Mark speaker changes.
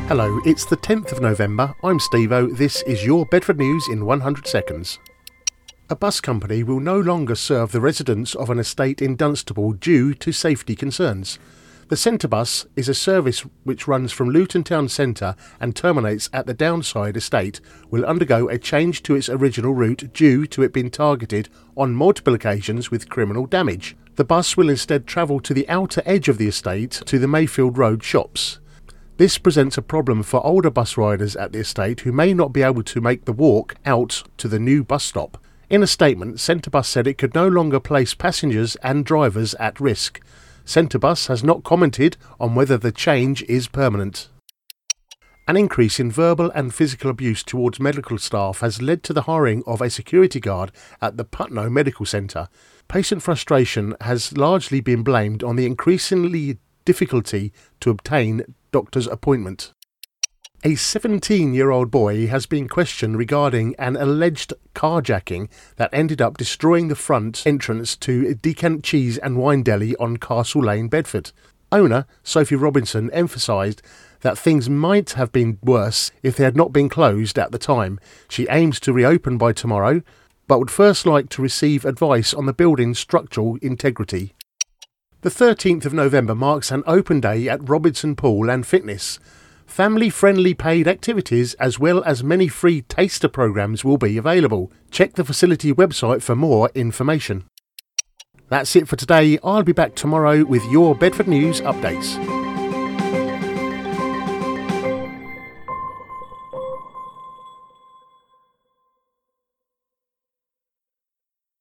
Speaker 1: Hello, it's the 10th of November. I'm Steve-O. This is your Bedford News in 100 seconds. A bus company will no longer serve the residents of an estate in Dunstable due to safety concerns. The Centre Bus is a service which runs from Luton Town Centre and terminates at the Downside estate, will undergo a change to its original route due to it being targeted on multiple occasions with criminal damage. The bus will instead travel to the outer edge of the estate to the Mayfield Road shops. This presents a problem for older bus riders at the estate who may not be able to make the walk out to the new bus stop. In a statement, Centre Bus said it could no longer place passengers and drivers at risk. Centre Bus has not commented on whether the change is permanent. An increase in verbal and physical abuse towards medical staff has led to the hiring of a security guard at the Putney Medical Centre. Patient frustration has largely been blamed on the increasingly difficulty to obtain doctor's appointment. A 17-year-old boy has been questioned regarding an alleged carjacking that ended up destroying the front entrance to Decant Cheese and Wine Deli on Castle Lane, Bedford. Owner Sophie Robinson emphasised that things might have been worse if they had not been closed at the time. She aims to reopen by tomorrow, but would first like to receive advice on the building's structural integrity. The 13th of November marks an open day at Robinson Pool and Fitness. Family-friendly paid activities as well as many free taster programs will be available. Check the facility website for more information. That's it for today. I'll be back tomorrow with your Bedford News updates.